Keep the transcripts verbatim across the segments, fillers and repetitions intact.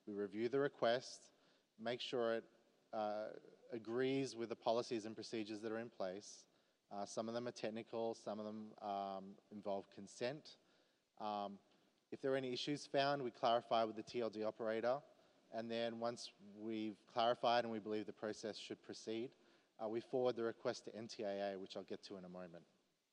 We review the request, make sure it uh, agrees with the policies and procedures that are in place. Uh, some of them are technical, some of them um, involve consent. Um, if there are any issues found, we clarify with the T L D operator, and then once we've clarified and we believe the process should proceed, uh, we forward the request to N T A A, which I'll get to in a moment.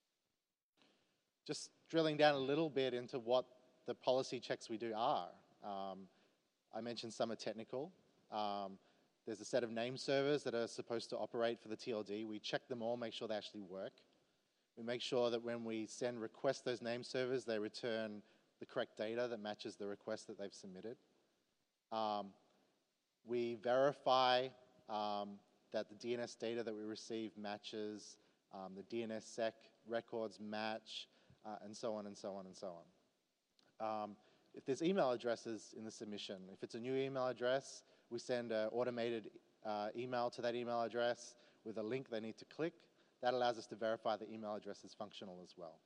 Just drilling down a little bit into what the policy checks we do are. Um, I mentioned some are technical. Um, there's a set of name servers that are supposed to operate for the T L D. We check them all, make sure they actually work. We make sure that when we send request those name servers, they return the correct data that matches the request that they've submitted. Um, we verify um, that the D N S data that we receive matches, um, the D N S sec records match, uh, and so on and so on and so on. Um, if there's email addresses in the submission, if it's a new email address, we send an automated uh, email to that email address with a link they need to click. That allows us to verify the email address is functional as well.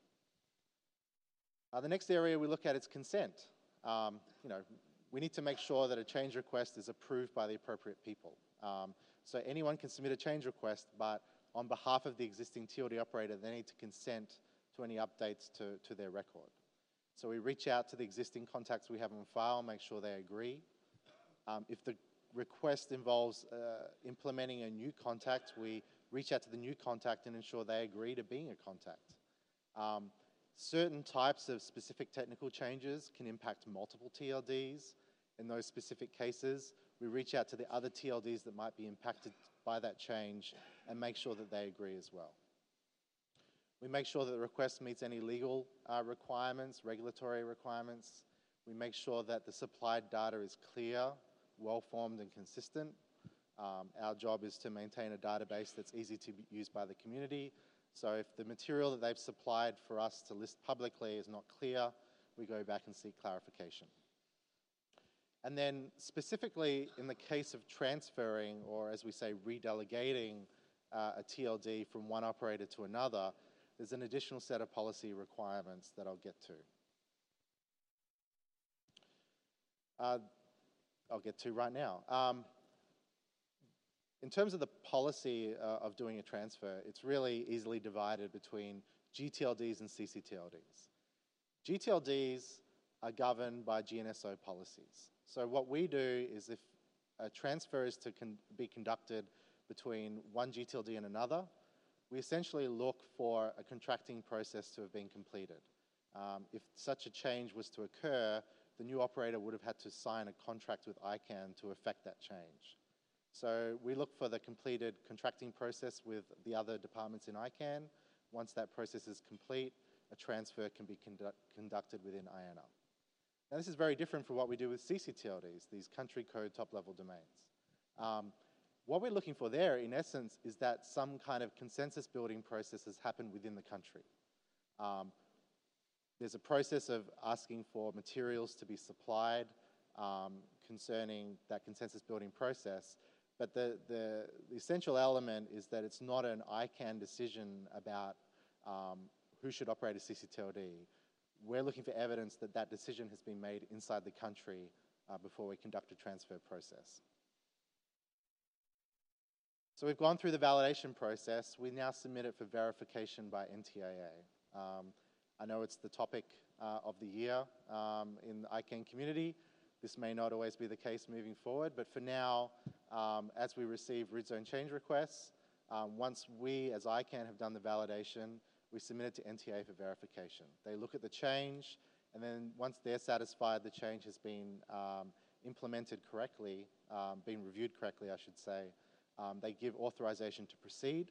Uh, the next area we look at is consent. Um, you know, we need to make sure that a change request is approved by the appropriate people. Um, so anyone can submit a change request, but on behalf of the existing T L D operator, they need to consent to any updates to, to their record. So we reach out to the existing contacts we have on file, make sure they agree. Um, if the request involves uh, implementing a new contact, we reach out to the new contact and ensure they agree to being a contact. Um, certain types of specific technical changes can impact multiple T L Ds. In those specific cases, we reach out to the other T L Ds that might be impacted by that change and make sure that they agree as well. We make sure that the request meets any legal uh, requirements, regulatory requirements. We make sure that the supplied data is clear, well-formed and consistent. Um, our job is to maintain a database that's easy to be used by the community. So if the material that they've supplied for us to list publicly is not clear, we go back and seek clarification. And then specifically in the case of transferring, or as we say, redelegating uh, a T L D from one operator to another, there's an additional set of policy requirements that I'll get to. Uh, I'll get to right now. Um, in terms of the policy uh, of doing a transfer, it's really easily divided between G T L Ds and C C T L Ds. G T L Ds are governed by G N S O policies. So what we do is if a transfer is to con be conducted between one G T L D and another, we essentially look for a contracting process to have been completed. Um, if such a change was to occur, the new operator would have had to sign a contract with I CANN to effect that change. So we look for the completed contracting process with the other departments in I CANN. Once that process is complete, a transfer can be conduct conducted within I A N A. Now this is very different from what we do with C C T L Ds, these country code top-level domains. Um, what we're looking for there, in essence, is that some kind of consensus building process has happened within the country. Um, there's a process of asking for materials to be supplied um, concerning that consensus building process, but the, the, the essential element is that it's not an I CANN decision about um, who should operate a C C T L D. We're looking for evidence that that decision has been made inside the country uh, before we conduct a transfer process. So we've gone through the validation process. We now submit it for verification by N T A A. Um, I know it's the topic uh, of the year um, in the I CANN community. This may not always be the case moving forward, but for now, um, as we receive root zone change requests, um, once we as I CANN have done the validation, we submit it to N T A for verification. They look at the change, and then once they're satisfied the change has been um, implemented correctly, um, been reviewed correctly, I should say, um, they give authorization to proceed.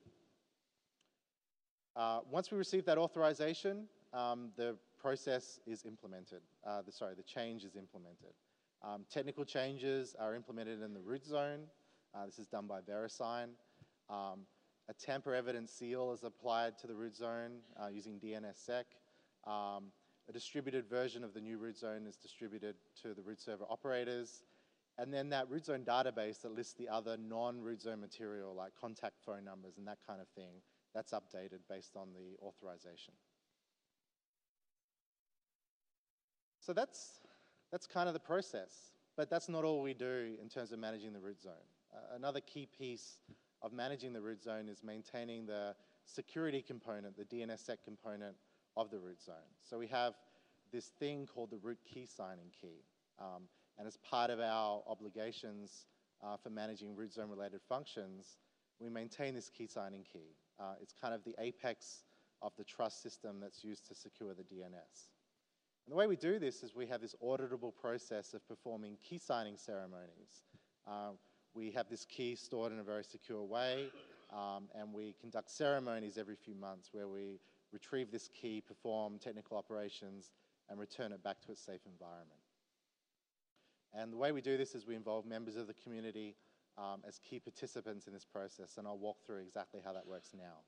Uh, once we receive that authorization, um, the process is implemented. Uh, the, sorry, the change is implemented. Um, technical changes are implemented in the root zone. Uh, this is done by VeriSign. Um, A tamper evidence seal is applied to the root zone uh, using D N S sec. Um, a distributed version of the new root zone is distributed to the root server operators. And then that root zone database that lists the other non-root zone material like contact phone numbers and that kind of thing, that's updated based on the authorization. So that's, that's kind of the process. But that's not all we do in terms of managing the root zone. Uh, another key piece of managing the root zone is maintaining the security component, the D N S sec component of the root zone. So we have this thing called the root key signing key. Um, and as part of our obligations uh, for managing root zone related functions, we maintain this key signing key. Uh, it's kind of the apex of the trust system that's used to secure the D N S. And the way we do this is we have this auditable process of performing key signing ceremonies. Uh, we have this key stored in a very secure way, um, and we conduct ceremonies every few months where we retrieve this key, perform technical operations, and return it back to its safe environment. And the way we do this is we involve members of the community um, as key participants in this process, and I'll walk through exactly how that works now.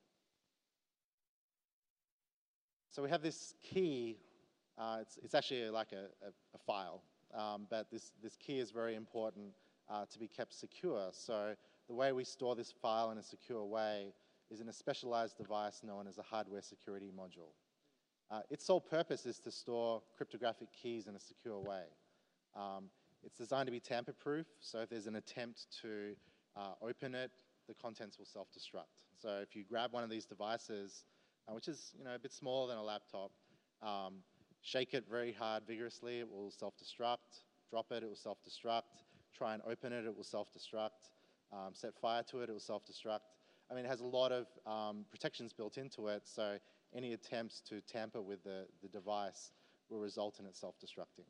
So we have this key. Uh, it's, it's actually like a, a, a file, um, but this, this key is very important uh, to be kept secure. So the way we store this file in a secure way is in a specialized device known as a hardware security module. Uh, its sole purpose is to store cryptographic keys in a secure way. Um, it's designed to be tamper-proof, so if there's an attempt to uh, open it, the contents will self-destruct. So if you grab one of these devices, uh, which is you know a bit smaller than a laptop, um, shake it very hard, vigorously, it will self-destruct. Drop it, it will self-destruct. Try and open it, it will self-destruct. Um, set fire to it, it will self-destruct. I mean, it has a lot of um, protections built into it, so any attempts to tamper with the, the device will result in it self-destructing.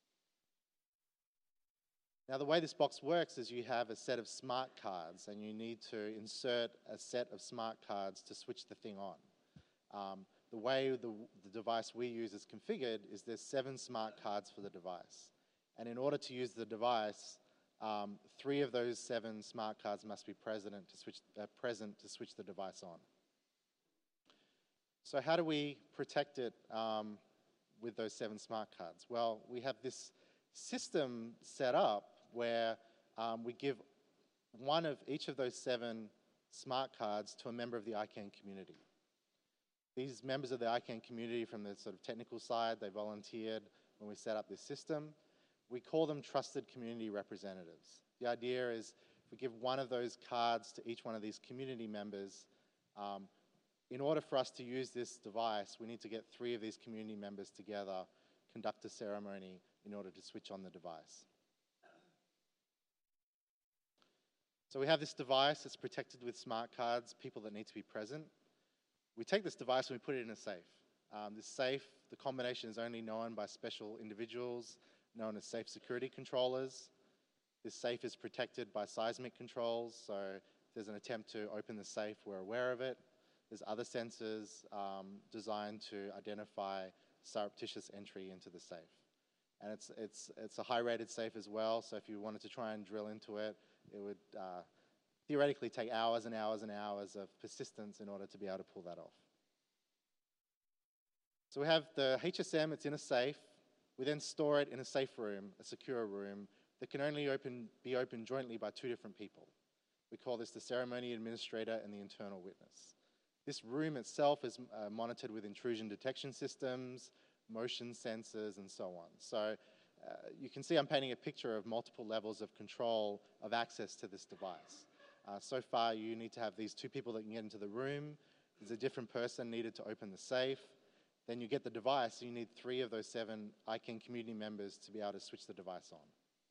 Now, the way this box works is you have a set of smart cards, and you need to insert a set of smart cards to switch the thing on. Um, the way the, the device we use is configured is there's seven smart cards for the device. And in order to use the device, um, three of those seven smart cards must be present to switch, uh, present to switch the device on. So how do we protect it um, with those seven smart cards? Well, we have this system set up where um, we give one of each of those seven smart cards to a member of the I CANN community. These members of the I CANN community from the sort of technical side, they volunteered when we set up this system. We call them trusted community representatives. The idea is if we give one of those cards to each one of these community members, um, in order for us to use this device, we need to get three of these community members together, conduct a ceremony in order to switch on the device. So we have this device that's protected with smart cards, people that need to be present. We take this device and we put it in a safe. Um, this safe, the combination is only known by special individuals known as safe security controllers. This safe is protected by seismic controls, so if there's an attempt to open the safe, we're aware of it. There's other sensors um, designed to identify surreptitious entry into the safe. And it's, it's, it's a high-rated safe as well, so if you wanted to try and drill into it, it would uh, theoretically take hours and hours and hours of persistence in order to be able to pull that off. So we have the H S M, it's in a safe. We then store it in a safe room, a secure room, that can only open, be opened jointly by two different people. We call this the ceremony administrator and the internal witness. This room itself is uh, monitored with intrusion detection systems, motion sensors, and so on. So uh, you can see I'm painting a picture of multiple levels of control of access to this device. Uh, so far, you need to have these two people that can get into the room. There's a different person needed to open the safe. Then you get the device, so you need three of those seven I CANN community members to be able to switch the device on.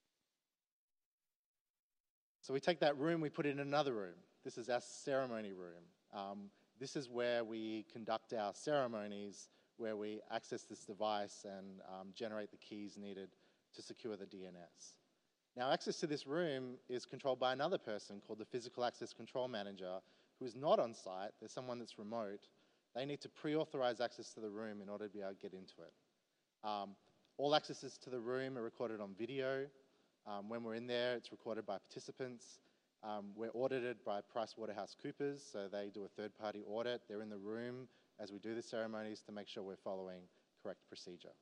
So we take that room, we put it in another room. This is our ceremony room. Um, this is where we conduct our ceremonies, where we access this device and um, generate the keys needed to secure the D N S. Now, access to this room is controlled by another person called the Physical Access Control Manager, who is not on site. There's someone that's remote. They need to pre-authorize access to the room in order to be able to get into it. Um, all accesses to the room are recorded on video. Um, when we're in there, it's recorded by participants. Um, we're audited by PricewaterhouseCoopers, so they do a third-party audit. They're in the room as we do the ceremonies to make sure we're following correct procedure.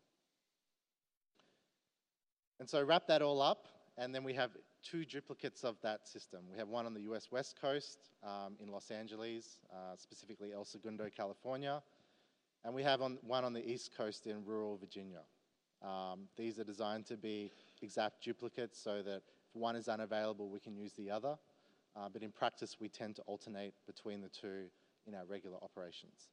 And so wrap that all up, and then we have two duplicates of that system. We have one on the U S West Coast um, in Los Angeles, uh, specifically El Segundo, California, and we have on, one on the East Coast in rural Virginia. Um, these are designed to be exact duplicates so that if one is unavailable, we can use the other. Uh, but in practice, we tend to alternate between the two in our regular operations.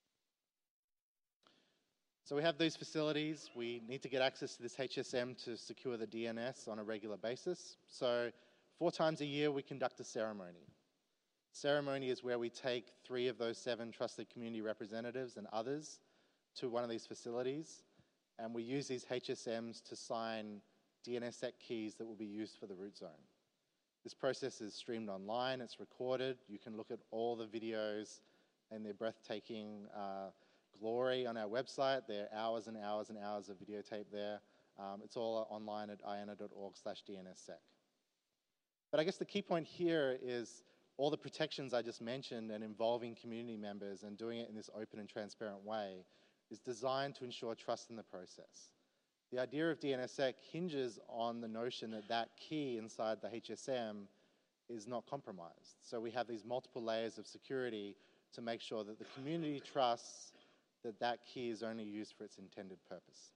So we have these facilities. We need to get access to this H S M to secure the D N S on a regular basis. So four times a year, we conduct a ceremony. Ceremony is where we take three of those seven trusted community representatives and others to one of these facilities, and we use these H S Ms to sign D N S S E C keys that will be used for the root zone. This process is streamed online, it's recorded. You can look at all the videos and their breathtaking uh, glory on our website. There are hours and hours and hours of videotape there. Um, it's all online at I A N A dot org slash D N S S E C. But I guess the key point here is all the protections I just mentioned and involving community members and doing it in this open and transparent way is designed to ensure trust in the process. The idea of D N S S E C hinges on the notion that that key inside the H S M is not compromised. So we have these multiple layers of security to make sure that the community trusts that that key is only used for its intended purpose.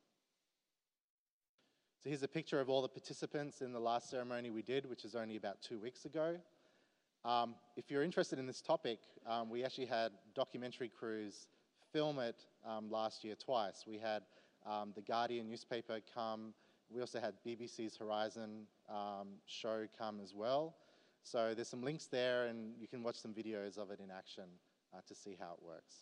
So here's a picture of all the participants in the last ceremony we did, which is only about two weeks ago. Um, if you're interested in this topic, um, we actually had documentary crews film it um, last year twice. We had um, the Guardian newspaper come. We also had B B C's Horizon um, show come as well. So there's some links there, and you can watch some videos of it in action uh, to see how it works.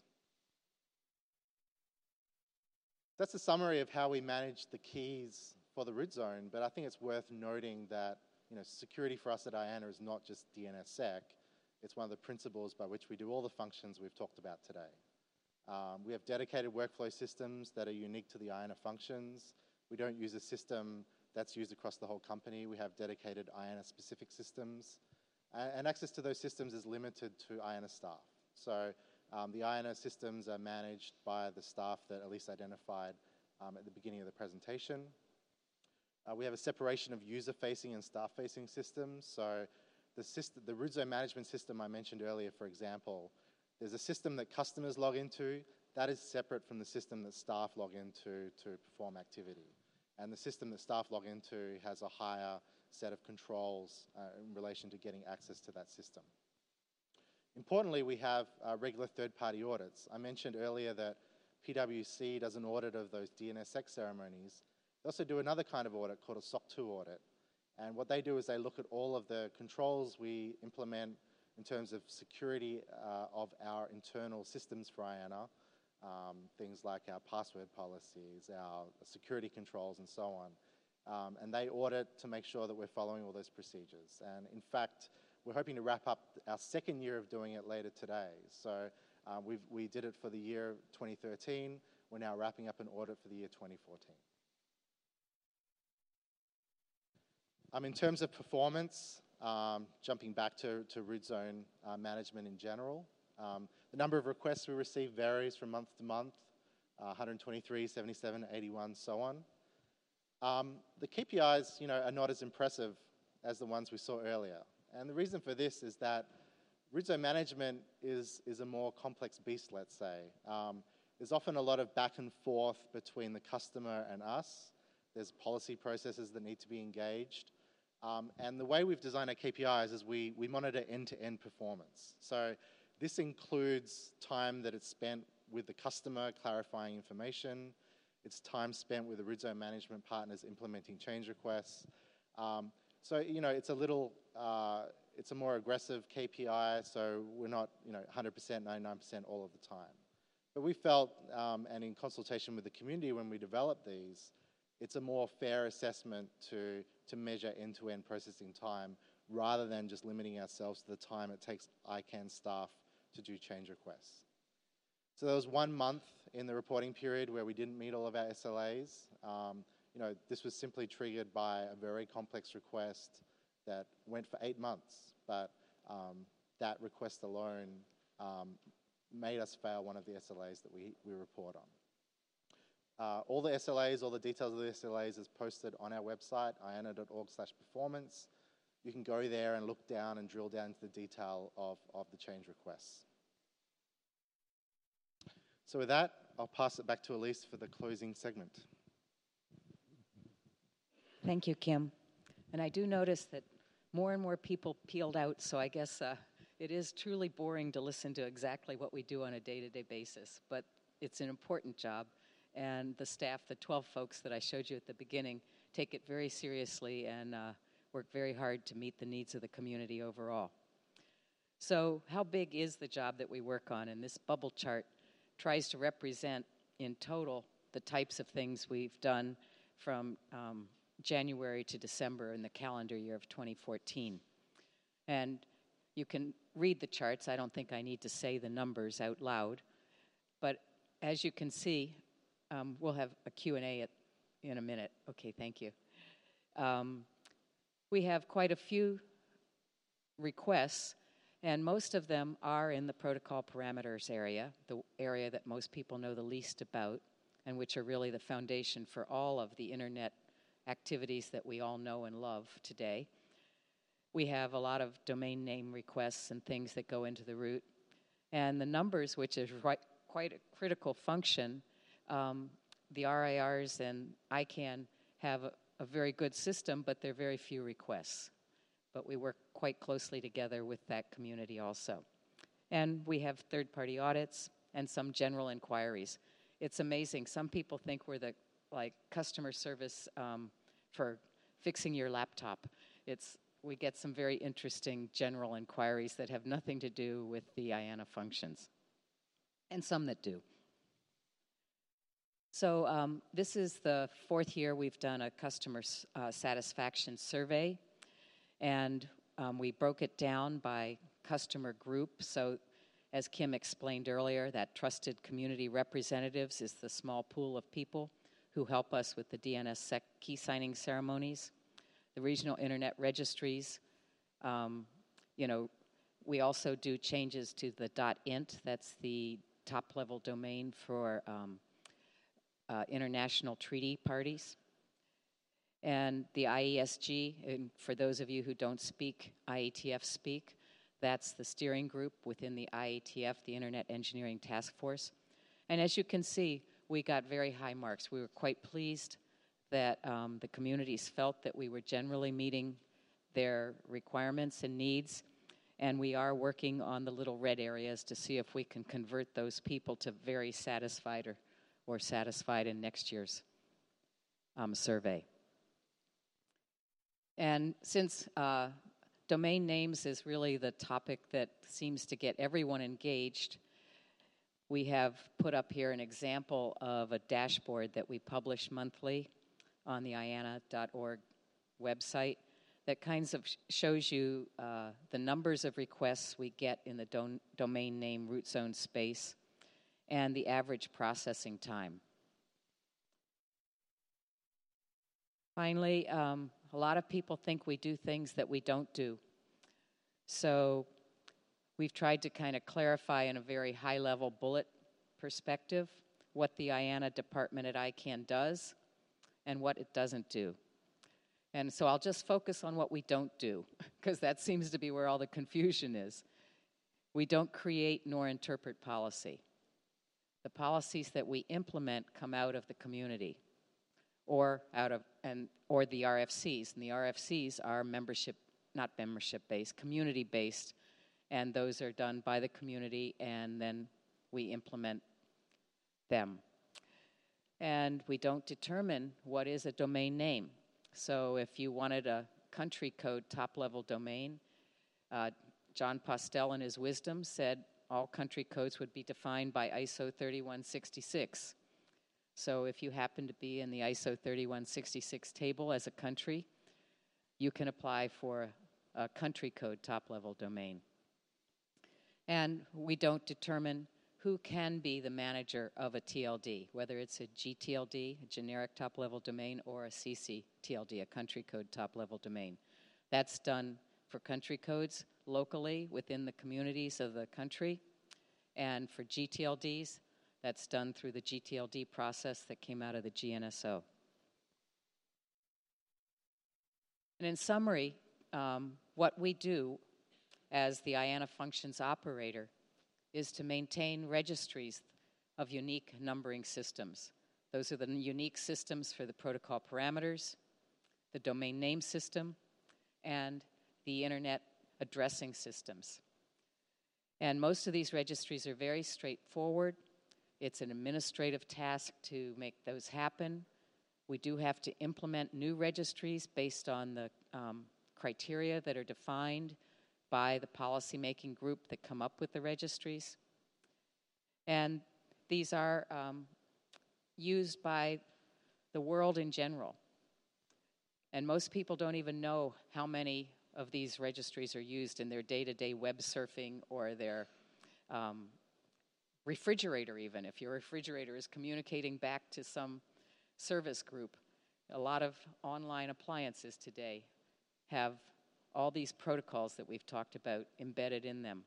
That's a summary of how we manage the keys for the root zone, but I think it's worth noting that you know, security for us at I A N A is not just D N S S E C. It's one of the principles by which we do all the functions we've talked about today. Um, we have dedicated workflow systems that are unique to the I A N A functions. We don't use a system that's used across the whole company. We have dedicated I A N A-specific systems. Uh, and access to those systems is limited to I A N A staff. So um, the I A N A systems are managed by the staff that Elise identified um, at the beginning of the presentation. Uh, we have a separation of user-facing and staff-facing systems. So the, system, the root zone management system I mentioned earlier, for example, there's a system that customers log into. That is separate from the system that staff log into to perform activity. And the system that staff log into has a higher set of controls uh, in relation to getting access to that system. Importantly, we have uh, regular third-party audits. I mentioned earlier that P W C does an audit of those D N S S E C ceremonies. They also do another kind of audit called a S O C two audit. And what they do is they look at all of the controls we implement in terms of security uh, of our internal systems for I A N A, um, things like our password policies, our security controls, and so on. Um, and they audit to make sure that we're following all those procedures. And in fact, we're hoping to wrap up our second year of doing it later today. So uh, we've, we did it for the year twenty thirteen. We're now wrapping up an audit for the year twenty fourteen. Um, in terms of performance, um, jumping back to, to root zone uh, management in general, um, the number of requests we receive varies from month to month, uh, one hundred twenty-three, seventy-seven, eighty-one, so on. Um, the K P Is, you know, are not as impressive as the ones we saw earlier. And the reason for this is that root zone management is, is a more complex beast, let's say. Um, there's often a lot of back and forth between the customer and us. There's policy processes that need to be engaged. Um, and the way we've designed our K P Is is we, we monitor end-to-end performance. So this includes time that it's spent with the customer clarifying information. It's time spent with the root zone management partners implementing change requests. Um, so, you know, it's a little, uh, it's a more aggressive K P I, so we're not, you know, one hundred percent, ninety-nine percent all of the time. But we felt, um, and in consultation with the community when we developed these, it's a more fair assessment to, to measure end-to-end processing time rather than just limiting ourselves to the time it takes I CANN staff to do change requests. So there was one month in the reporting period where we didn't meet all of our S L As. Um, you know, this was simply triggered by a very complex request that went for eight months, but um, that request alone um, made us fail one of the S L As that we, we report on. Uh, all the S L As, all the details of the S L As is posted on our website, I A N A dot org slash performance. You can go there and look down and drill down into the detail of, of the change requests. So with that, I'll pass it back to Elise for the closing segment. Thank you, Kim. And I do notice that more and more people peeled out, so I guess uh, it is truly boring to listen to exactly what we do on a day-to-day basis. But it's an important job, and the staff, the twelve folks that I showed you at the beginning, take it very seriously and uh, work very hard to meet the needs of the community overall. So how big is the job that we work on? And this bubble chart tries to represent in total the types of things we've done from um, January to December in the calendar year of twenty fourteen. And you can read the charts. I don't think I need to say the numbers out loud. But as you can see, um, we'll have a Q and A at, in a minute. Okay, thank you. Um, we have quite a few requests, and most of them are in the protocol parameters area, the area that most people know the least about, and which are really the foundation for all of the internet activities that we all know and love today. We have a lot of domain name requests and things that go into the root. And the numbers, which is right, quite a critical function, um, the R I Rs and I CANN have a, a very good system, but there are very few requests. But we work quite closely together with that community also. And we have third-party audits and some general inquiries. It's amazing. Some people think we're the like customer service um, for fixing your laptop. It's we get some very interesting general inquiries that have nothing to do with the I A N A functions, and some that do. So um, this is the fourth year we've done a customer uh, satisfaction survey, and um, we broke it down by customer group. So as Kim explained earlier, that trusted community representatives is the small pool of people who help us with the D N S S E C key signing ceremonies. The regional internet registries, um, you know, we also do changes to the .int, that's the top-level domain for um, uh, international treaty parties. And the I E S G, and for those of you who don't speak I E T F speak, that's the steering group within the I E T F, the Internet Engineering Task Force. And as you can see, we got very high marks. We were quite pleased that um, the communities felt that we were generally meeting their requirements and needs, and we are working on the little red areas to see if we can convert those people to very satisfied or, or satisfied in next year's um, survey. And since uh, domain names is really the topic that seems to get everyone engaged, we have put up here an example of a dashboard that we publish monthly on the I A N A dot org website that kinds of sh shows you uh, the numbers of requests we get in the do domain name root zone space and the average processing time. Finally, um, a lot of people think we do things that we don't do. So we've tried to kind of clarify in a very high-level bullet perspective what the I A N A department at I CANN does and what it doesn't do. And so I'll just focus on what we don't do, because that seems to be where all the confusion is. We don't create nor interpret policy. The policies that we implement come out of the community or out of and or the R F Cs. And the R F Cs are membership, not membership-based, community-based, and those are done by the community, and then we implement them. And we don't determine what is a domain name. So if you wanted a country code top-level domain, uh, John Postel in his wisdom said all country codes would be defined by I S O thirty-one sixty-six. So if you happen to be in the I S O thirty-one sixty-six table as a country, you can apply for a country code top-level domain. And we don't determine who can be the manager of a T L D, whether it's a G T L D, a generic top-level domain, or a C C T L D, a country code top-level domain. That's done for country codes locally within the communities of the country. And for G T L Ds, that's done through the G T L D process that came out of the G N S O. And in summary, um, what we do as the I A N A functions operator is to maintain registries of unique numbering systems. Those are the unique systems for the protocol parameters, the domain name system, and the internet addressing systems. And most of these registries are very straightforward. It's an administrative task to make those happen. We do have to implement new registries based on the um, criteria that are defined by the policymaking group that come up with the registries. And these are um, used by the world in general. And most people don't even know how many of these registries are used in their day-to-day web surfing or their um, refrigerator even. If your refrigerator is communicating back to some service group, a lot of online appliances today have all these protocols that we've talked about embedded in them.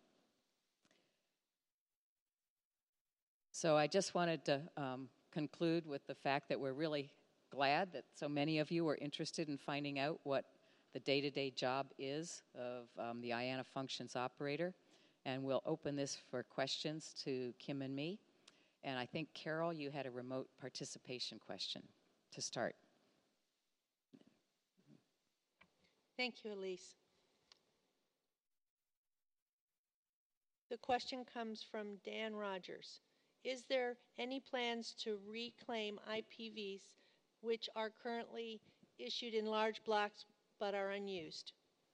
So I just wanted to um, conclude with the fact that we're really glad that so many of you are interested in finding out what the day-to-day job is of um, the I A N A Functions Operator. And we'll open this for questions to Kim and me. And I think, Carol, you had a remote participation question to start. Thank you, Elise. The question comes from Dan Rogers. Is there any plans to reclaim I P Vs which are currently issued in large blocks but are unused?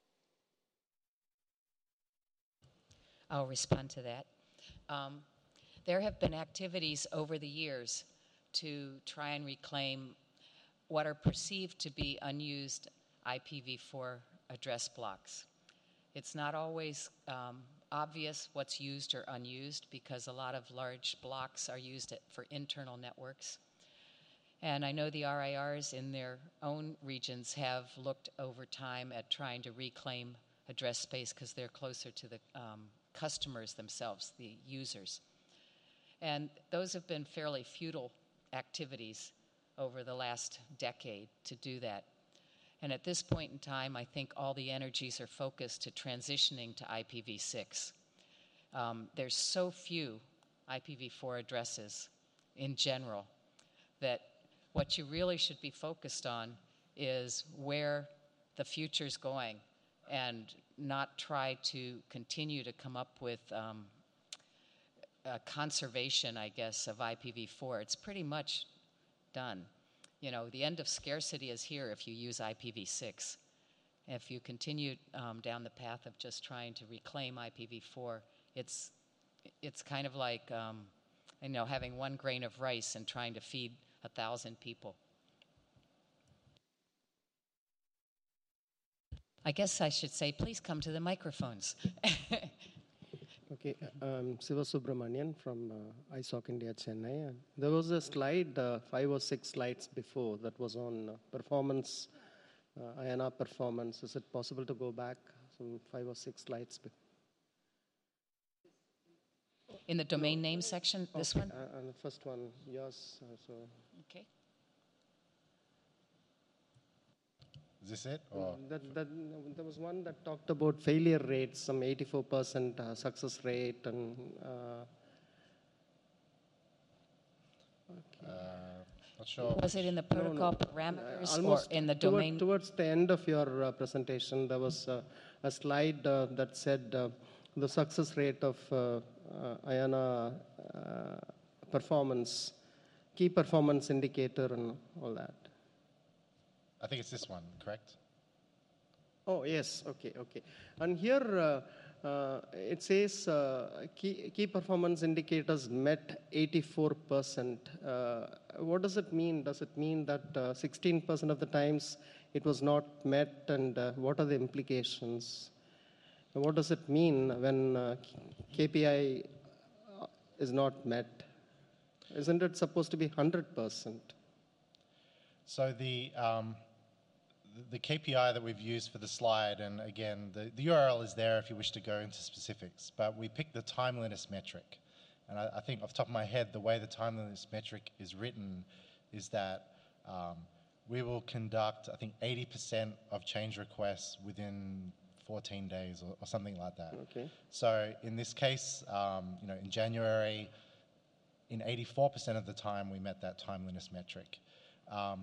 I'll respond to that. Um, there have been activities over the years to try and reclaim what are perceived to be unused I P v four address blocks. It's not always um, obvious what's used or unused because a lot of large blocks are used at, for internal networks. And I know the R I Rs in their own regions have looked over time at trying to reclaim address space because they're closer to the um, customers themselves, the users. And those have been fairly futile activities over the last decade to do that. And at this point in time, I think all the energies are focused to transitioning to I P v six. Um, there's so few I P v four addresses in general that what you really should be focused on is where the future's going and not try to continue to come up with um, a conservation, I guess, of I P v four. It's pretty much done. You know, the end of scarcity is here if you use I P v six. If you continue um, down the path of just trying to reclaim I P v four, it's, it's kind of like, um, you know, having one grain of rice and trying to feed a thousand people. I guess I should say, please come to the microphones. Okay, I'm Siva Subramanian from uh, I S O C India, Chennai. There was a slide, uh, five or six slides before, that was on uh, performance, uh, I A N A performance. Is it possible to go back some five or six slides? Before? In the domain name section, this okay. one? Uh, and the first one, yours. Uh, so. Okay. Is this it? Or? That, that, there was one that talked about failure rates, some eighty-four percent uh, success rate, and uh, okay. Uh, not sure. Was it in the protocol no, no. parameters Almost or in the toward, domain? Towards the end of your uh, presentation, there was uh, a slide uh, that said uh, the success rate of uh, uh, I A N A uh, performance, key performance indicator and all that. I think it's this one, correct? Oh, yes, okay, okay. And here uh, uh, it says uh, key, key performance indicators met eighty-four percent. Uh, what does it mean? Does it mean that uh, sixteen percent of the times it was not met, and uh, what are the implications? And what does it mean when uh, K P I is not met? Isn't it supposed to be one hundred percent? So the, um, the K P I that we've used for the slide, and again, the, the U R L is there if you wish to go into specifics, but we picked the timeliness metric. And I, I think off the top of my head, the way the timeliness metric is written is that um, we will conduct, I think, eighty percent of change requests within fourteen days or, or something like that. Okay. So in this case, um, you know, in January, in eighty-four percent of the time, we met that timeliness metric. Um,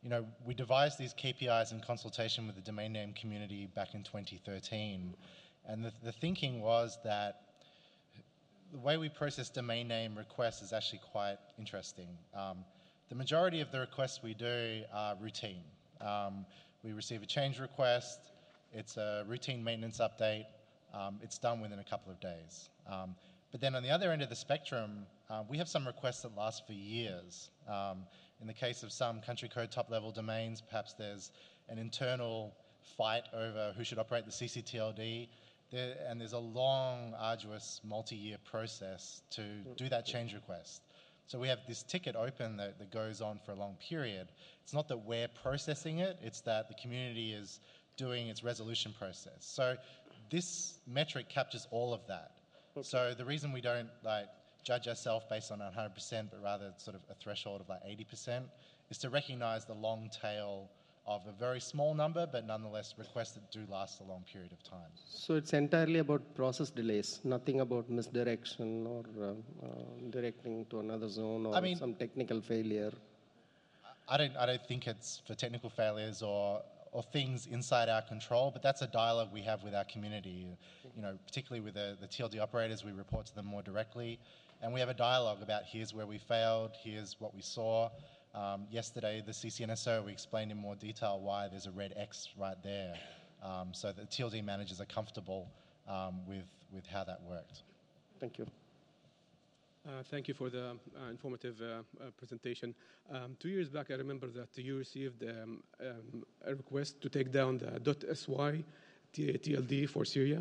you know, we devised these K P Is in consultation with the domain name community back in twenty thirteen. And the, the thinking was that the way we process domain name requests is actually quite interesting. Um, the majority of the requests we do are routine. Um, we receive a change request, it's a routine maintenance update, um, it's done within a couple of days. Um, but then on the other end of the spectrum, uh, we have some requests that last for years. Um, in the case of some country code top level domains, perhaps there's an internal fight over who should operate the C C T L D. There, and there's a long, arduous, multi-year process to do that change request. So we have this ticket open that, that goes on for a long period. It's not that we're processing it, it's that the community is doing its resolution process. So this metric captures all of that. Okay. So the reason we don't like judge ourselves based on one hundred percent, but rather sort of a threshold of like eighty percent, is to recognize the long tail of a very small number, but nonetheless requests that do last a long period of time. So it's entirely about process delays, nothing about misdirection or uh, uh, directing to another zone or I mean, some technical failure. I don't, I don't think it's for technical failures or, or things inside our control, but that's a dialogue we have with our community. You know, particularly with the, the T L D operators, we report to them more directly, and we have a dialogue about here's where we failed, here's what we saw. Um, yesterday, the C C N S O, we explained in more detail why there's a red X right there, um, so that T L D managers are comfortable um, with, with how that worked. Thank you. Uh, thank you for the uh, informative uh, uh, presentation. Um, two years back, I remember that you received um, um, a request to take down the .sy T L D for Syria.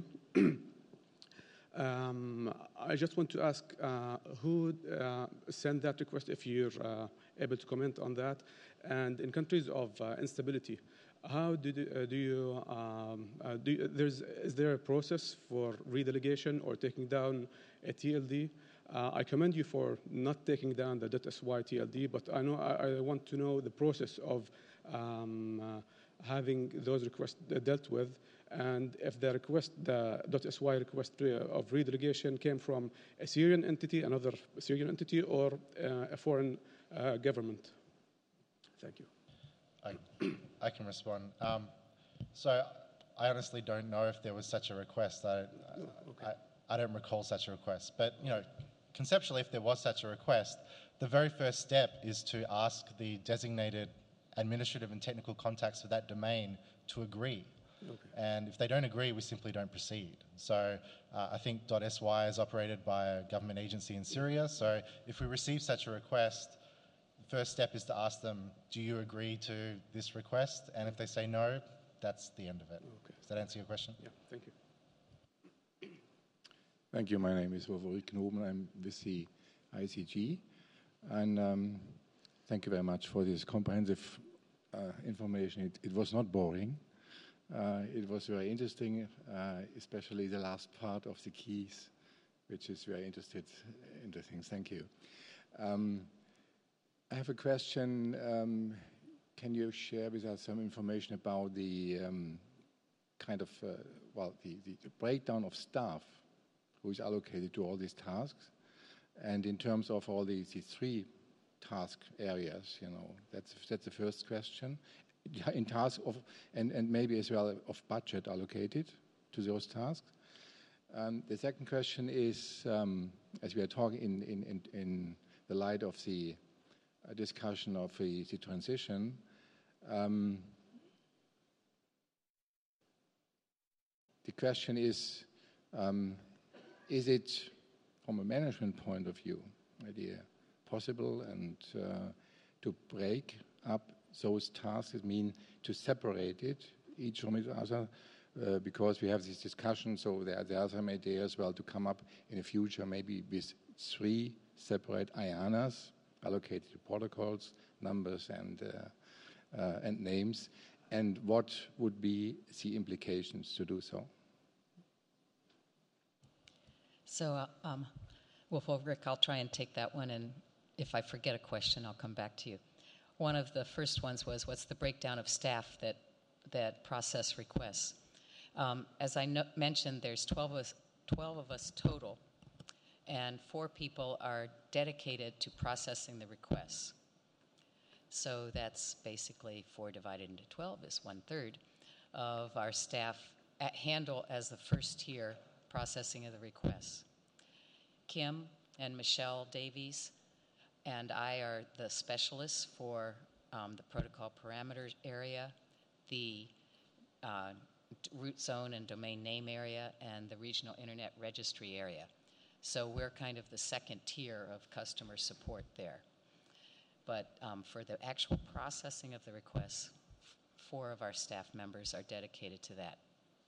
um, I just want to ask uh, who uh, sent that request, if you're uh, able to comment on that. And in countries of uh, instability, how do, uh, do you, um, uh, do you, there's, is there a process for redelegation or taking down a T L D? Uh, I commend you for not taking down the .sy T L D, but I know I, I want to know the process of um, uh, having those requests dealt with, and if the request, the .sy request of redelegation came from a Syrian entity, another Syrian entity, or uh, a foreign uh, government. Thank you. I, I can respond. Um, so I honestly don't know if there was such a request. I, oh, okay. I, I don't recall such a request, but you know, conceptually, if there was such a request, the very first step is to ask the designated administrative and technical contacts for that domain to agree. Okay. And if they don't agree, we simply don't proceed. So uh, I think .sy is operated by a government agency in Syria. So if we receive such a request, the first step is to ask them, do you agree to this request? And if they say no, that's the end of it. Okay. Does that answer your question? Yeah, thank you. Thank you. My name is Wolf-Ulrich Knoben. I'm with the I C G. And um, thank you very much for this comprehensive uh, information. It, it was not boring. Uh, it was very interesting, uh, especially the last part of the keys, which is very interested, interesting. Thank you. Um, I have a question. Um, can you share with us some information about the um, kind of, uh, well, the, the, the breakdown of staff who is allocated to all these tasks, and in terms of all these, these three task areas, you know, that's that's the first question. In task of and and maybe as well of budget allocated to those tasks. Um, the second question is, um, as we are talking in in in, in the light of the uh, discussion of the, the transition. Um, the question is. Um, Is it, from a management point of view, idea possible and uh, to break up those tasks? I mean, to separate it, each from each other, uh, because we have this discussion. So there, there are some ideas, well, to come up in the future, maybe with three separate I A N As allocated to protocols, numbers, and uh, uh, and names. And what would be the implications to do so? So, uh, um, Wolf-Ulrich, I'll try and take that one, and if I forget a question, I'll come back to you. One of the first ones was, what's the breakdown of staff that that process requests? Um, as I no- mentioned, there's twelve of us, twelve of us total, and four people are dedicated to processing the requests. So that's basically four divided into twelve is one-third of our staff at handle as the first tier processing of the requests. Kim and Michelle Davies and I are the specialists for um, the protocol parameters area, the uh, root zone and domain name area, and the regional internet registry area. So we're kind of the second tier of customer support there. But um, for the actual processing of the requests, four of our staff members are dedicated to that.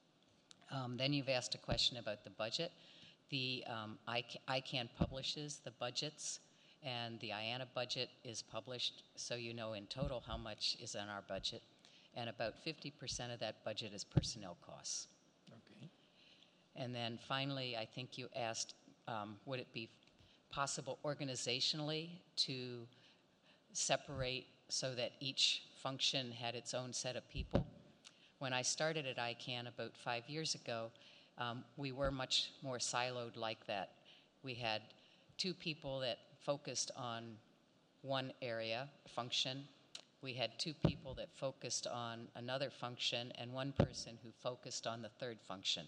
Um, then you've asked a question about the budget. The um, I CANN publishes the budgets, and the I A N A budget is published, so you know in total how much is in our budget. And about fifty percent of that budget is personnel costs. Okay. And then finally, I think you asked, um, would it be possible organizationally to separate so that each function had its own set of people? When I started at I CANN about five years ago, um, we were much more siloed like that. We had two people that focused on one area, function. We had two people that focused on another function and one person who focused on the third function.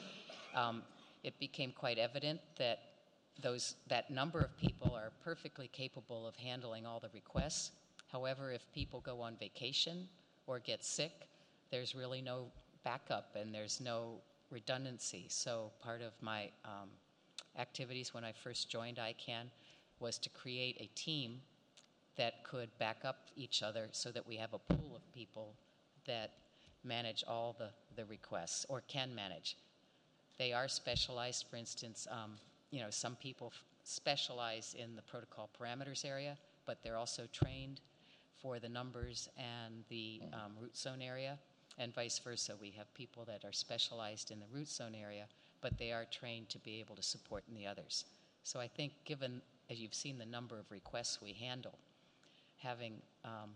Um, it became quite evident that those, that number of people are perfectly capable of handling all the requests. However, if people go on vacation or get sick, there's really no backup and there's no redundancy. So part of my um, activities when I first joined I CANN was to create a team that could back up each other so that we have a pool of people that manage all the, the requests or can manage. They are specialized. For instance, um, you know, some people f- specialize in the protocol parameters area, but they're also trained for the numbers and the um, root zone area, and vice versa. We have people that are specialized in the root zone area, but they are trained to be able to support in the others. So I think given, as you've seen the number of requests we handle, having um,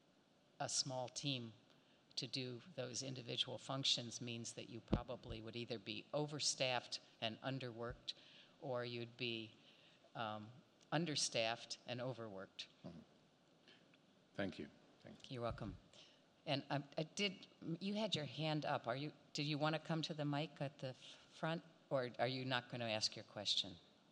a small team to do those individual functions means that you probably would either be overstaffed and underworked, or you'd be um, understaffed and overworked. Mm-hmm. Thank you. Thank you. You're welcome. And I, I did. You had your hand up. Are you? Did you want to come to the mic at the front, or are you not going to ask your question?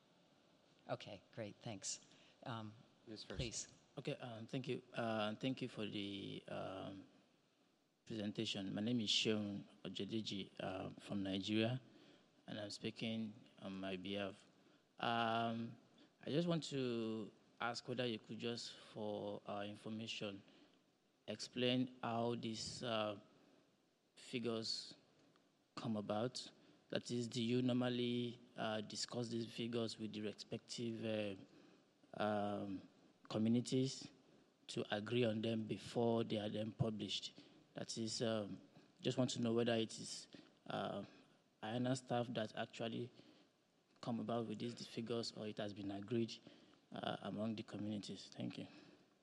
Okay, great. Thanks. Um, Yes, first. please. Okay, um, thank you. Uh, thank you for the um, presentation. My name is Seun Ojedeji uh, from Nigeria, and I'm speaking on my behalf. Um, I just want to ask whether you could just, for our information, explain how these uh, figures come about. That is, do you normally uh, discuss these figures with the respective uh, um, communities to agree on them before they are then published? That is, um, just want to know whether it is uh, I A N A staff that actually come about with these figures, or it has been agreed uh, among the communities. Thank you.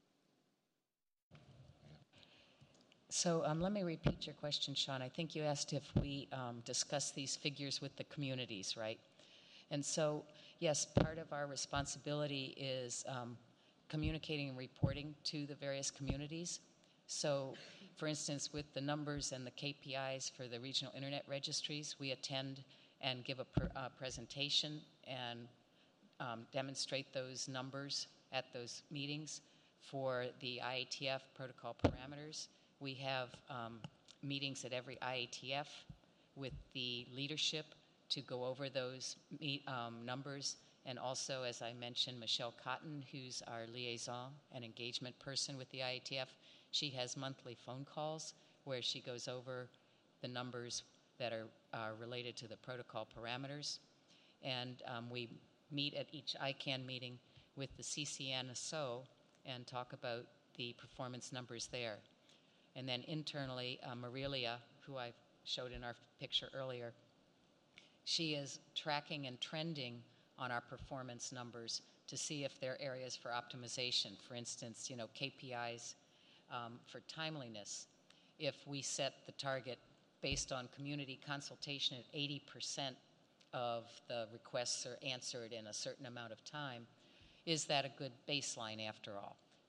So um, let me repeat your question, Sean. I think you asked if we um, discuss these figures with the communities, right? And so, yes, part of our responsibility is um, communicating and reporting to the various communities. So, for instance, with the numbers and the K P Is for the regional internet registries, we attend and give a per, uh, presentation and um, demonstrate those numbers at those meetings. For the I A T F protocol parameters, we have um, meetings at every I A T F with the leadership to go over those meet, um, numbers. And also, as I mentioned, Michelle Cotton, who's our liaison and engagement person with the I A T F, she has monthly phone calls where she goes over the numbers that are uh, related to the protocol parameters. And um, we meet at each I CANN meeting with the C C N S O and talk about the performance numbers there. And then internally, uh, Marilia, who I showed in our picture earlier, she is tracking and trending on our performance numbers to see if there are areas for optimization. For instance, you know, K P Is um, for timeliness. If we set the target based on community consultation at eighty percent of the requests are answered in a certain amount of time, is that a good baseline after all?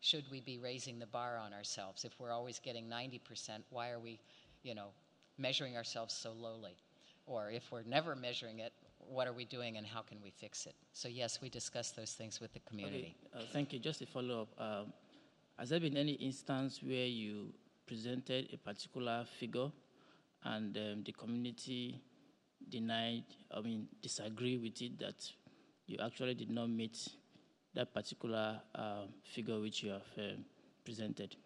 should we be raising the bar on ourselves? If we're always getting ninety percent, why are we, you know, measuring ourselves so lowly? Or if we're never measuring it, what are we doing and how can we fix it? So yes, we discuss those things with the community. Okay. Uh, thank you. Just a follow-up. Um, has there been any instance where you presented a particular figure and um, the community denied, I mean, disagree with it, that you actually did not meet that particular uh, figure which you have uh, presented?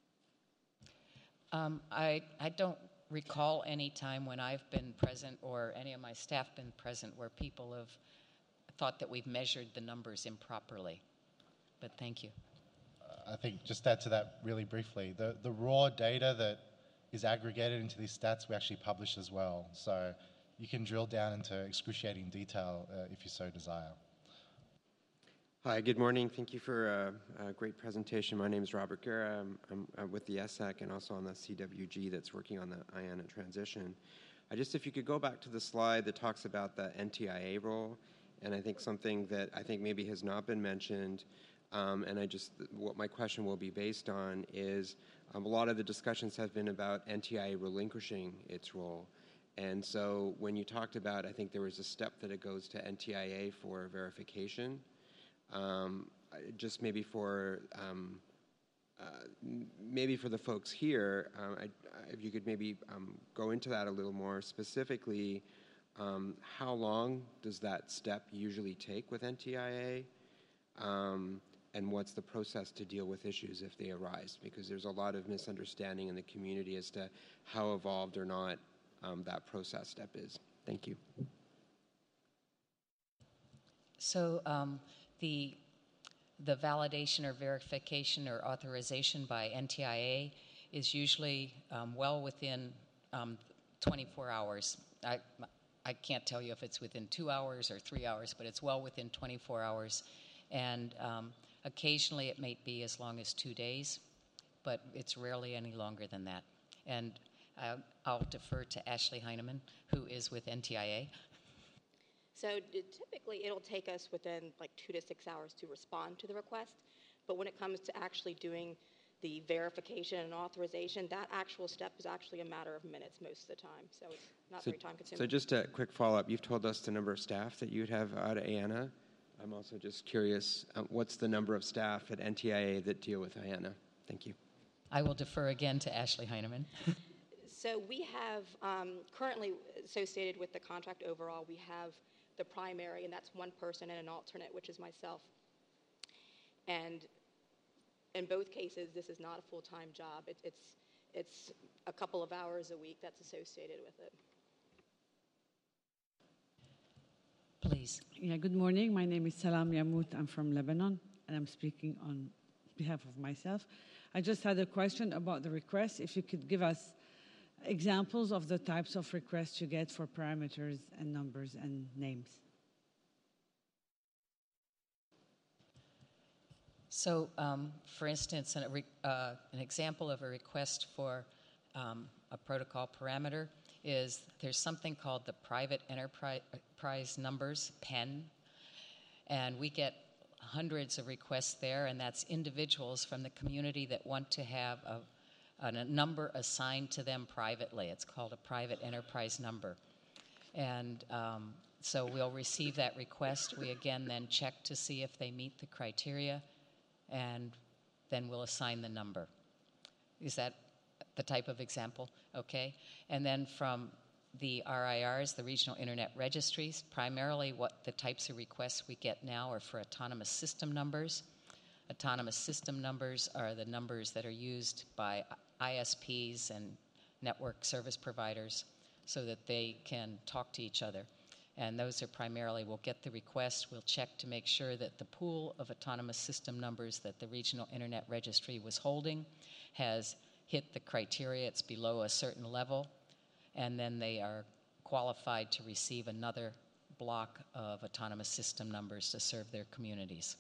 Um, I, I don't recall any time when I've been present or any of my staff been present where people have thought that we've measured the numbers improperly. But thank you. Uh, I think just add to that really briefly, the, the raw data that is aggregated into these stats we actually publish as well. So you can drill down into excruciating detail uh, if you so desire. Hi, good morning. Thank you for uh, a great presentation. My name is Robert Guerra. I'm, I'm, I'm with the S A C and also on the C W G that's working on the I A N A transition. I just, if you could go back to the slide that talks about the N T I A role, and I think something that I think maybe has not been mentioned, um, and I just, what my question will be based on is um, a lot of the discussions have been about N T I A relinquishing its role. And so when you talked about, I think there was a step that it goes to N T I A for verification. Um, just maybe for um, uh, maybe for the folks here, uh, I, if you could maybe um, go into that a little more specifically, um, how long does that step usually take with N T I A, um, and what's the process to deal with issues if they arise? Because there's a lot of misunderstanding in the community as to how evolved or not um, that process step is. Thank you. So um, the, the validation or verification or authorization by N T I A is usually um, well within um, twenty-four hours. I, I can't tell you if it's within two hours or three hours, but it's well within twenty-four hours. And um, occasionally it may be as long as two days, but it's rarely any longer than that. And uh, I'll defer to Ashley Heineman, who is with N T I A. So typically it'll take us within like two to six hours to respond to the request, but when it comes to actually doing the verification and authorization, that actual step is actually a matter of minutes most of the time, so it's not so, very time consuming. So just a quick follow-up, you've told us the number of staff that you'd have out at I A N A. I'm also just curious, um, what's the number of staff at N T I A that deal with I A N A? Thank you. I will defer again to Ashley Heineman. So we have, um, currently associated with the contract overall, we have the primary, and that's one person and an alternate, which is myself. And in both cases, this is not a full-time job. It, it's, it's a couple of hours a week that's associated with it. Please. Yeah, good morning. My name is Salam Yamout. I'm from Lebanon, and I'm speaking on behalf of myself. I just had a question about the request. If you could give us examples of the types of requests you get for parameters and numbers and names. So, um, for instance, an, uh, an example of a request for um, a protocol parameter is there's something called the Private Enterprise Numbers, P E N, and we get hundreds of requests there, and that's individuals from the community that want to have a a number assigned to them privately. It's called a private enterprise number. And um, so we'll receive that request. We again then check to see if they meet the criteria, and then we'll assign the number. Is that the type of example? Okay. And then from the R I Rs, the Regional Internet Registries, primarily what the types of requests we get now are for autonomous system numbers. Autonomous system numbers are the numbers that are used by I S Ps and network service providers so that they can talk to each other. And those are primarily, we'll get the request, we'll check to make sure that the pool of autonomous system numbers that the Regional Internet Registry was holding has hit the criteria, it's below a certain level, and then they are qualified to receive another block of autonomous system numbers to serve their communities.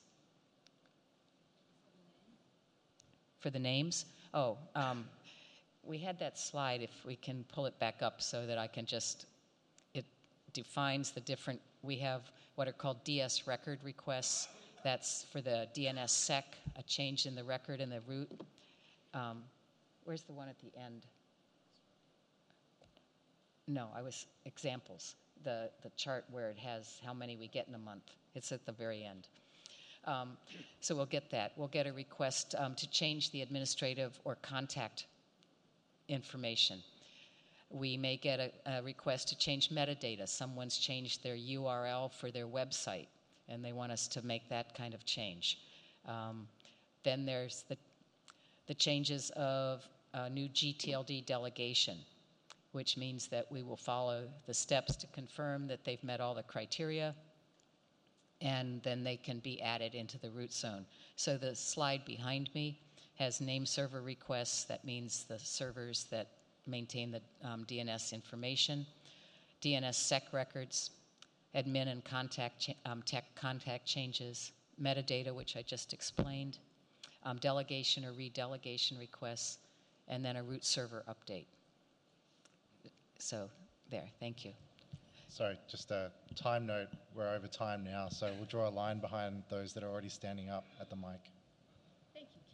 For the names? Oh, um, we had that slide, if we can pull it back up so that I can just, it defines the different, we have what are called D S record requests. That's for the D N S S E C a change in the record and the route. Um, where's the one at the end? No, I was examples. The, the chart where it has how many we get in a month. It's at the very end. Um, so we'll get that. We'll get a request um, to change the administrative or contact information. We may get a, a request to change metadata. Someone's changed their U R L for their website, and they want us to make that kind of change. Um, then there's the, the changes of a new G T L D delegation, which means that we will follow the steps to confirm that they've met all the criteria, and then they can be added into the root zone. So the slide behind me has name server requests. That means the servers that maintain the um, D N S information, D N S sec records, admin and contact cha- um, tech contact changes, metadata, which I just explained, um, delegation or redelegation requests, and then a root server update. So there, thank you. Sorry, just a time note, we're over time now, so we'll draw a line behind those that are already standing up at the mic. Thank you.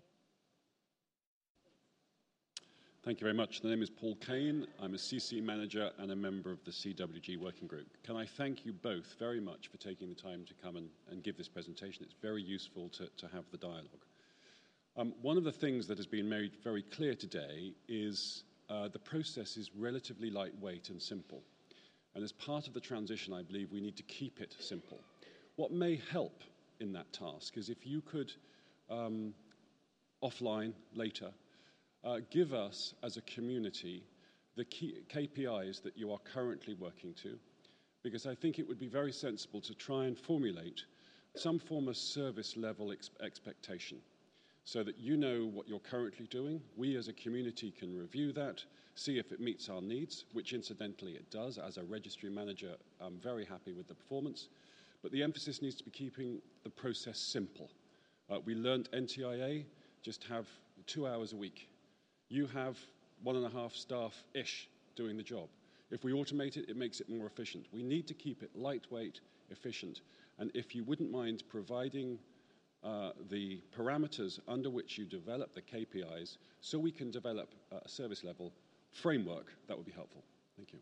Thank you very much. The name is Paul Kane. I'm a C C manager and a member of the C W G working group. Can I thank you both very much for taking the time to come and, and give this presentation. It's very useful to, to have the dialogue. Um, one of the things that has been made very clear today is uh, the process is relatively lightweight and simple. And as part of the transition, I believe we need to keep it simple. What may help in that task is if you could, um, offline later, uh, give us as a community the key K P Is that you are currently working to, because I think it would be very sensible to try and formulate some form of service level ex- expectation so that you know what you're currently doing. We as a community can review that, see if it meets our needs, which incidentally it does. As a registry manager, I'm very happy with the performance. But the emphasis needs to be keeping the process simple. Uh, we learned N T I A, just have two hours a week. You have one and a half staff-ish doing the job. If we automate it, it makes it more efficient. We need to keep it lightweight, efficient. And if you wouldn't mind providing uh, the parameters under which you develop the K P Is so we can develop a service level framework, that would be helpful. Thank you.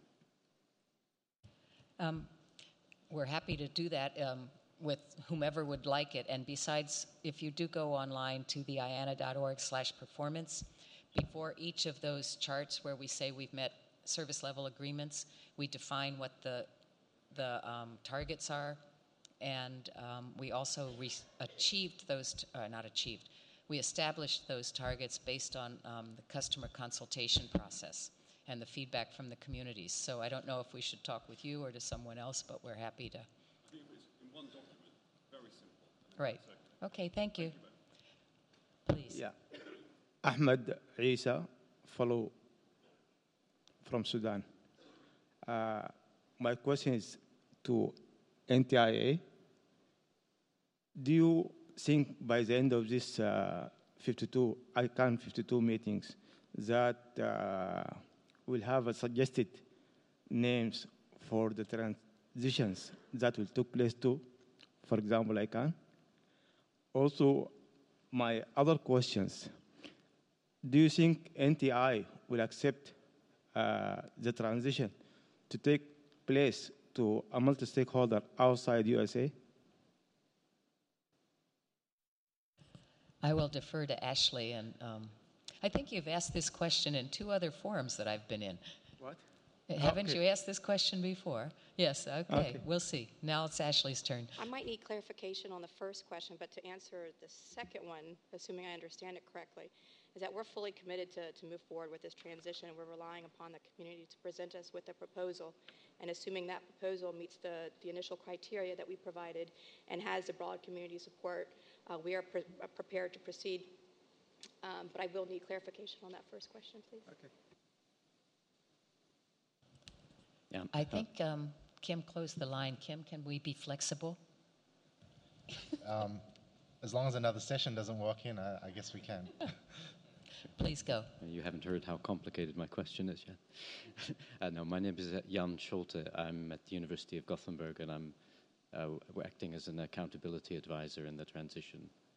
Um, we're happy to do that um, with whomever would like it. And besides, if you do go online to the I A N A dot org slash performance, before each of those charts where we say we've met service level agreements, we define what the, the um, targets are. And um, we also re- achieved those, t- uh, not achieved, we established those targets based on um, the customer consultation process and the feedback from the communities. So I don't know if we should talk with you or to someone else, but we're happy to. In one document, very simple. Right. Okay, thank you. Please. Yeah. Ahmed Isa, follow from Sudan. Uh, my question is to N T I A. Do you think by the end of this uh, fifty-two, I C A N fifty-two meetings that uh, we'll have a suggested names for the transitions that will take place too? For example, I C A N. Also, my other questions. Do you think N T I will accept uh, the transition to take place to a multi-stakeholder outside U S A? I will defer to Ashley, and um, I think you've asked this question in two other forums that I've been in. What? Haven't okay. you asked this question before? Yes, okay, okay, we'll see. Now it's Ashley's turn. I might need clarification on the first question, but to answer the second one, assuming I understand it correctly, is that we're fully committed to, to move forward with this transition. We're relying upon the community to present us with a proposal, and assuming that proposal meets the, the initial criteria that we provided and has the broad community support, uh, we are pre- prepared to proceed. Um, but I will need clarification on that first question, please. Okay. Yeah. I think um, Kim closed the line. Kim, can we be flexible? Um, as long as another session doesn't walk in, I, I guess we can. Please go. You haven't heard how complicated my question is yet. uh, no, my name is uh, Jan Scholte. I'm at the University of Gothenburg, and I'm uh, acting as an accountability advisor in the transition uh,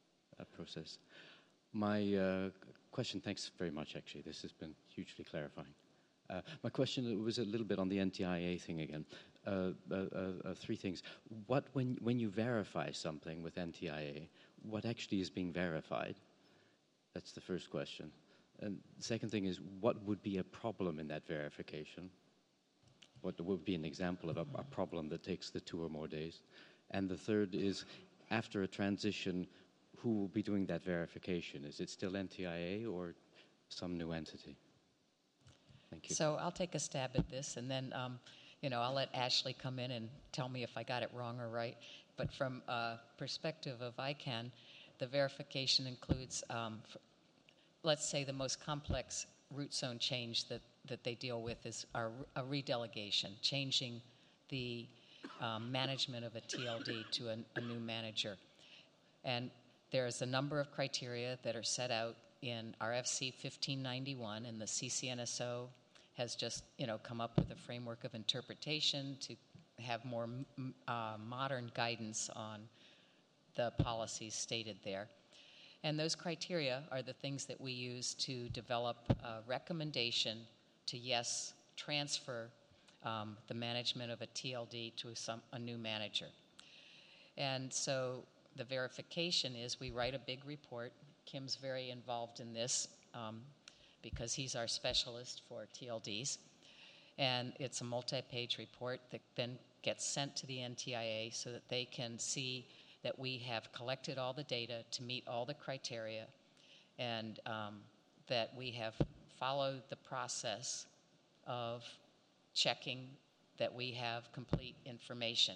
uh, process. My uh, question, thanks very much, actually. This has been hugely clarifying. Uh, my question was a little bit on the N T I A thing again. Uh, uh, uh, uh, three things. What, when, when you verify something with N T I A, what actually is being verified? That's the first question. And the second thing is, what would be a problem in that verification? What would be an example of a, a problem that takes the two or more days? And the third is, after a transition, who will be doing that verification? Is it still N T I A or some new entity? Thank you. So I'll take a stab at this, and then um, you know, I'll let Ashley come in and tell me if I got it wrong or right. But from a perspective of I CANN, the verification includes, um, f- let's say, the most complex root zone change that, that they deal with is our, a redelegation, changing the um, management of a T L D to a, a new manager. And there's a number of criteria that are set out in R F C fifteen ninety-one, and the C C N S O has just, you know, come up with a framework of interpretation to have more m- uh, modern guidance on the policies stated there. And those criteria are the things that we use to develop a recommendation to, yes, transfer um, the management of a T L D to some, a new manager. And so the verification is we write a big report. Kim's very involved in this um, because he's our specialist for T L Ds. And it's a multi-page report that then gets sent to the N T I A so that they can see that we have collected all the data to meet all the criteria, and um, that we have followed the process of checking that we have complete information.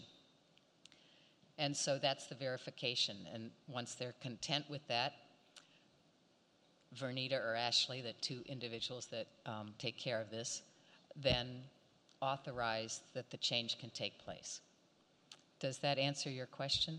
And so that's the verification. And once they're content with that, Vernita or Ashley, the two individuals that um, take care of this, then authorize that the change can take place. Does that answer your question?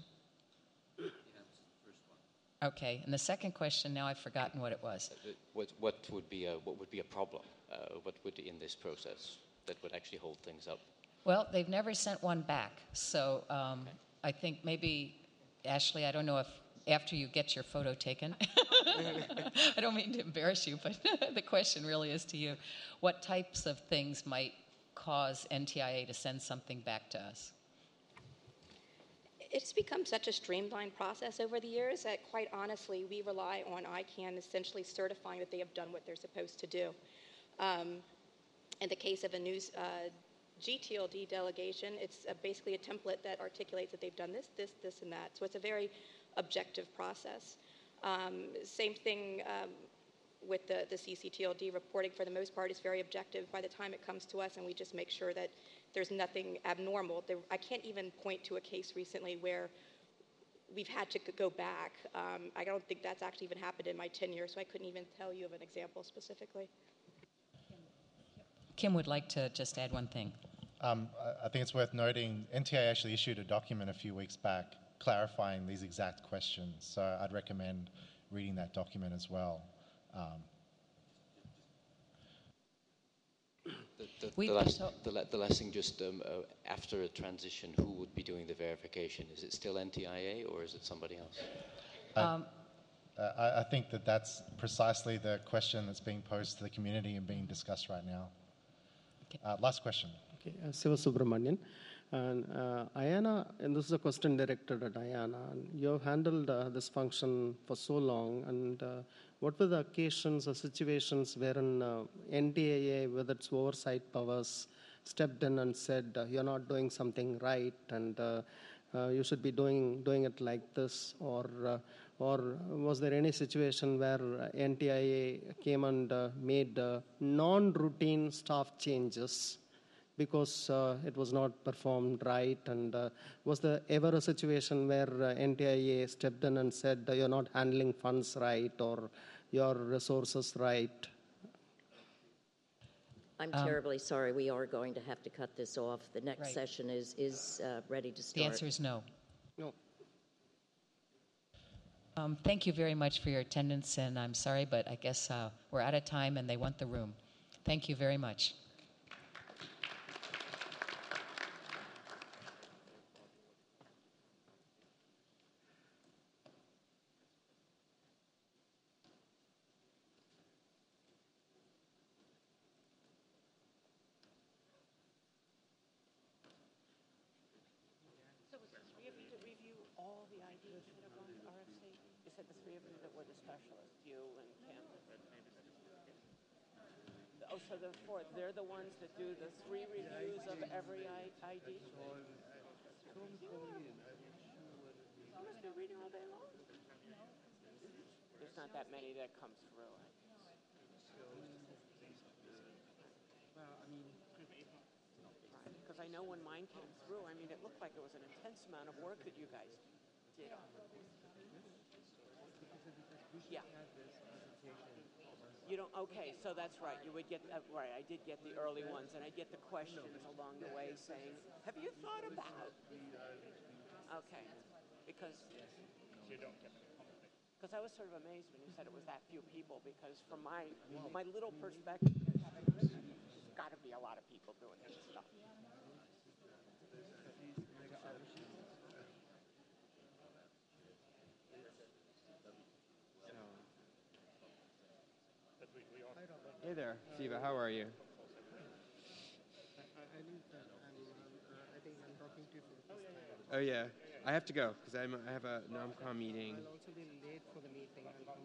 Okay, and the second question, now I've forgotten what it was. What, what would be a, what would be a problem? Uh, what would in this process that would actually hold things up? Well, they've never sent one back, so um, okay. I think maybe, Ashley, I don't know if after you get your photo taken, I don't mean to embarrass you, but the question really is to you, what types of things might cause N T I A to send something back to us? It's become such a streamlined process over the years that, quite honestly, we rely on I CANN essentially certifying that they have done what they're supposed to do. Um, in the case of a new uh, G T L D delegation, it's uh, basically a template that articulates that they've done this, this, this, and that. So it's a very objective process. Um, same thing um, with the, the C C T L D reporting. For the most part, is very objective by the time it comes to us, and we just make sure that there's nothing abnormal. There, I can't even point to a case recently where we've had to go back. Um, I don't think that's actually even happened in my tenure, so I couldn't even tell you of an example specifically. Kim would like to just add one thing. Um, I think it's worth noting, N T I A actually issued a document a few weeks back clarifying these exact questions, so I'd recommend reading that document as well. Um, The, the, the, last, the, the last thing, just um, uh, after a transition, who would be doing the verification? Is it still N T I A or is it somebody else? Um, I, uh, I think that that's precisely the question that's being posed to the community and being discussed right now. Okay. Uh, last question. Okay, uh, Siva Subramanian. And uh, Ayana, and this is a question directed at Ayana. And you have handled uh, this function for so long, and uh, what were the occasions or situations wherein uh, N T I A, with its oversight powers, stepped in and said, uh, you're not doing something right, and uh, uh, you should be doing doing it like this? Or uh, or was there any situation where uh, N T I A came and uh, made uh, non-routine staff changes because uh, it was not performed right? And uh, was there ever a situation where uh, N T I A stepped in and said, uh, you're not handling funds right or your resources right? I'm Um, terribly sorry. We are going to have to cut this off. The next Right. session is, is uh, ready to start. The answer is no. No. Um, thank you very much for your attendance, and I'm sorry, but I guess uh, we're out of time and they want the room. Thank you very much. You said the three of you that were the specialists, you and Kim. Oh, so the four, they're the ones that do the three reviews of every I- ID? You must be reading all day long. There's not that many that come through, I guess. Well, I mean, right, because I know when mine came through, I mean, it looked like it was an intense amount of work that you guys did on it. Yeah. You don't, okay, so that's right. You would get, uh, right, I did get the early ones, and I get the questions along the way saying, have you thought about? Okay, because, because I was sort of amazed when you said it was that few people, because from my, my little perspective, there's got to be a lot of people doing this stuff. Hey there, Siva, how are you? I, I think that I'm, uh, I think I'm talking to you for the first time. Oh yeah, I have to go because I'm I have a NOMCOM meeting. I'll also be late for the meeting. I'll